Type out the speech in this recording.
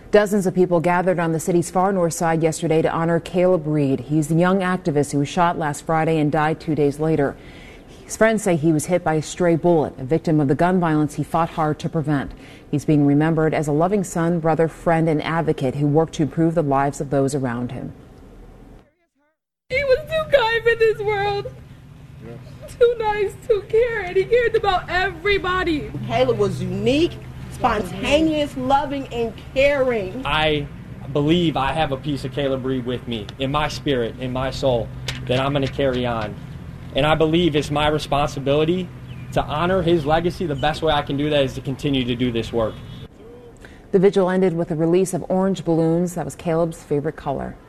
Dozens of people gathered on the city's far north side yesterday to honor Caleb Reed. He's the young activist who was shot last Friday and died 2 days later. His friends say he was hit by a stray bullet, a victim of the gun violence he fought hard to prevent. He's being remembered as a loving son, brother, friend, and advocate who worked to improve the lives of those around him. He was too kind for this world. Too nice, too caring. He cared about everybody. Caleb was unique, spontaneous, loving, and caring. I believe I have a piece of Caleb Reed with me, in my spirit, in my soul, that I'm going to carry on. And I believe it's my responsibility to honor his legacy. The best way I can do that is to continue to do this work. The vigil ended with the release of orange balloons. That was Caleb's favorite color.